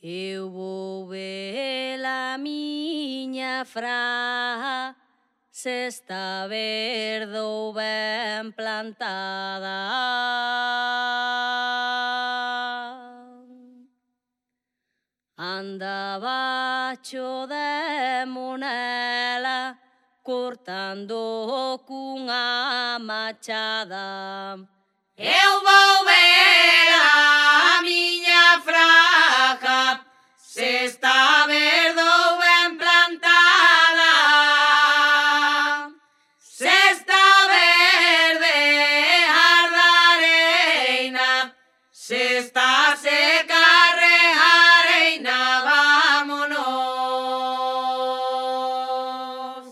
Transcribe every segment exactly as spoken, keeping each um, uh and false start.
Eu vou ver a miña fra, se está verde ou ben plantada. Anda baixo de monela, cortando cunha machada. Eu vou ver a miña fraja, se está verde ou ben plantada. Se está verde ardareina, se está seca rejareina, vámonos.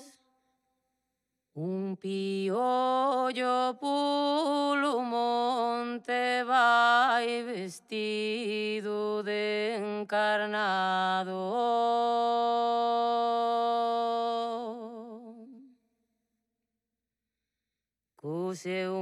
Un piollo polo monte vai vestido de encarnado. Co seu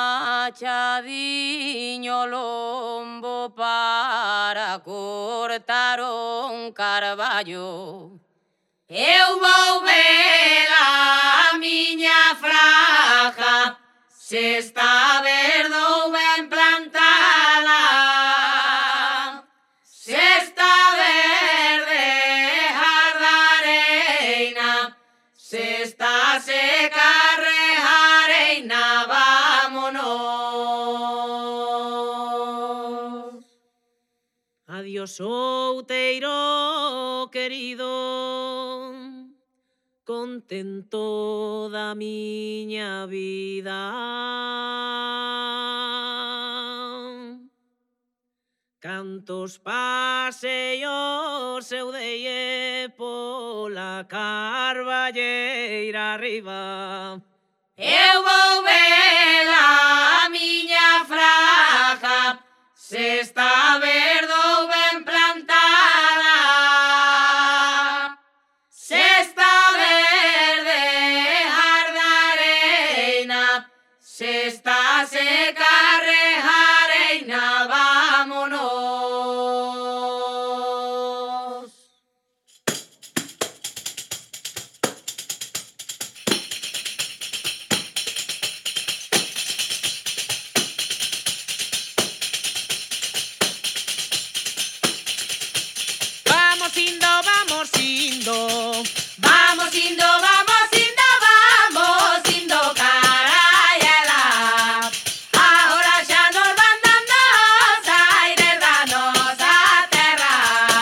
machadiño lombo para cortar un carballo. Eu vou ver a miña fraja, se está verde ou ben plantada. Se está verde ardareina, se está seca rejareina, vámonos. Adiós, outeiro querido, contento da miña vida. Cantos paseos eu dei pola carballeira arriba. Eu vou ver a miña fraja, se está verde ou ben plantada. Se está verde ardareina, se está seca rejareina, vámonos. Vamos indo, vamos indo, vamos indo, vamos indo, vamos indo, caraiela. Ahora xa nos van dando os aires da nosa terra.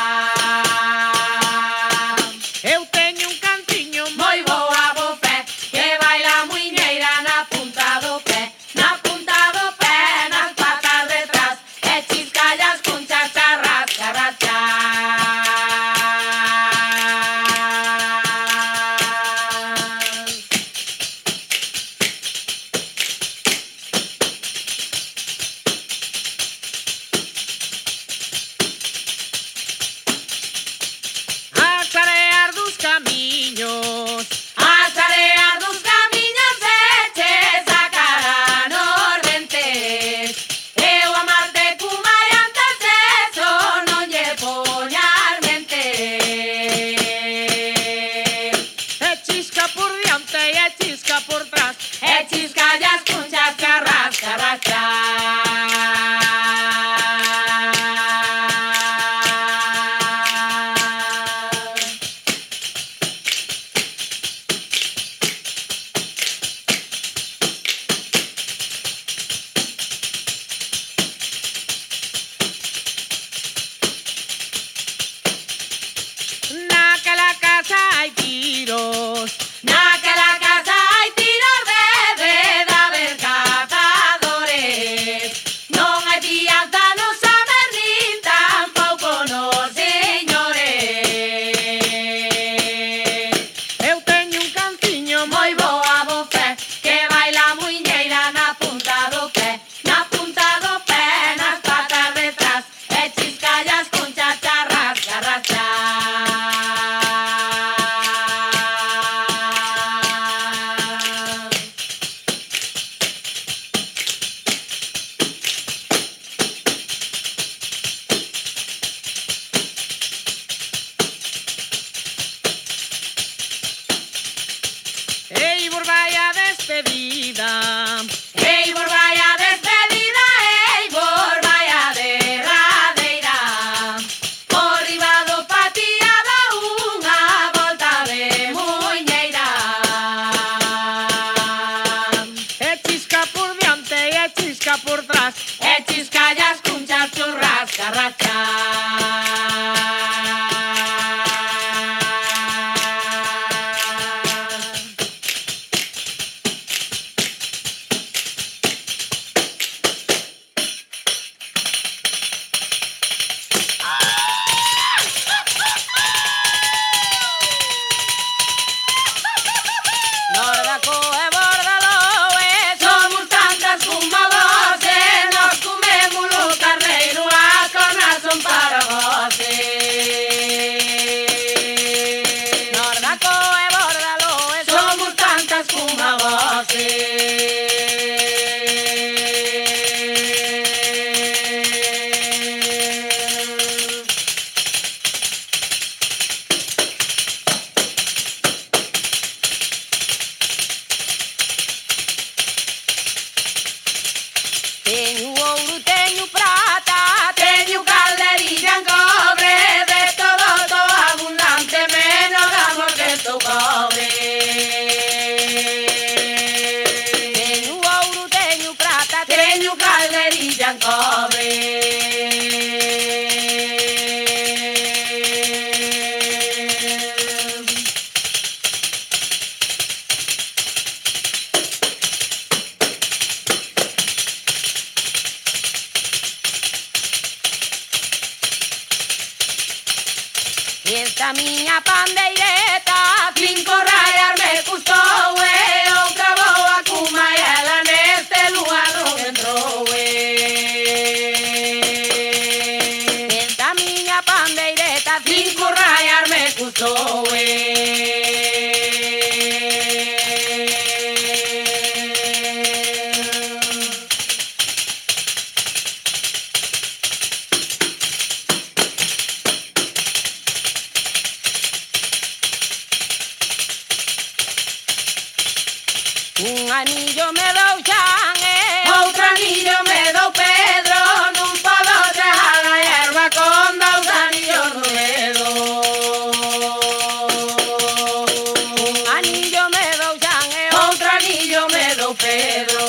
Eu teño un cantiño moi boa bofé, que baila muiñeira na punta do pé, na punta do pé, nas patas detrás, e chiscallas con chacharras, charras, as areas dos camiños, as areas dos camiños e che sacarán os dentes. Eu amarte cuma e antes eso non lle poñas mente. E chisca por diante e chisca por tras, e chiscallas con chascarras, charras, naquela casa hai tiros, naquela casa hai tiros de de haber cazadores. Non hai fianza no saber nin tampouco nos señores. Eu teño un cantiño moi boa bofé, que baila muiñeira na punta do pé, na punta do pé, nas patas detrás, e chiscallas con chacharras, charras, Tenho ouro, tenho prata, tenho calderilla en cobre, de todo, todo abundante, menos amor que tu cobre. Tenho ouro, tenho prata, tenho calderilla en cobre. Esta miña pandeireta, cinco rayas me custou, e outra boa cuma e ela neste lugar non entrou. Esta miña pandeireta, cinco rayas me custou. Un anillo me dou Xan, e outro anillo me dou Pedro, non podo chegar a erva con dous anillos no dedo. Un anillo me dou Xan, e outro anillo me dou Pedro.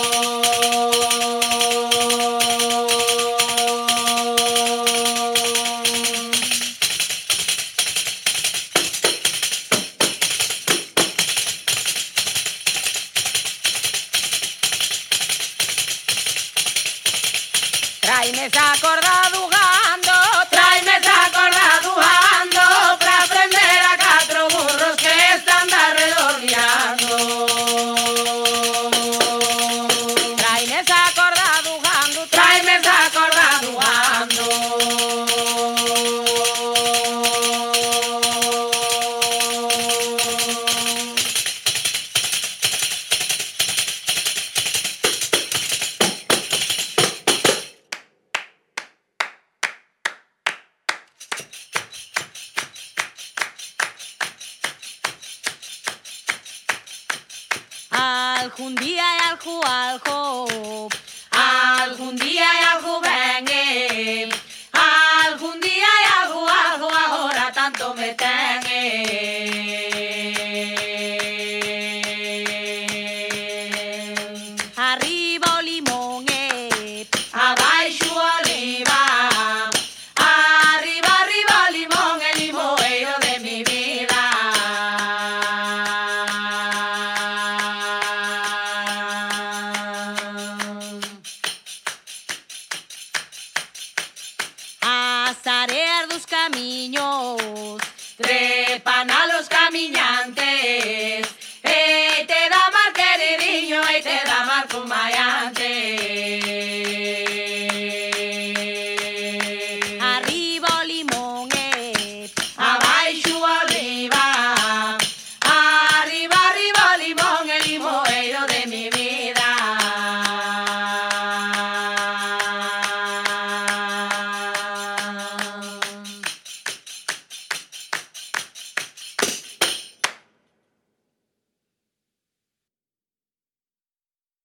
Traime esa corda dugando, traime esa corda dugando, pra prender a catro burros que están de arredor guiando. Traime esa corda dugando, traime esa corda dugando. Algún día e algo, algo, algún día e algo ven, eh. Algún día e algo, algo, agora tanto me ten, eh. Arriba o limón, eh. Abaixo o oliva, arriba, arriba o limón, el limoeiro de mi vida. As areas dos camiños trepan a los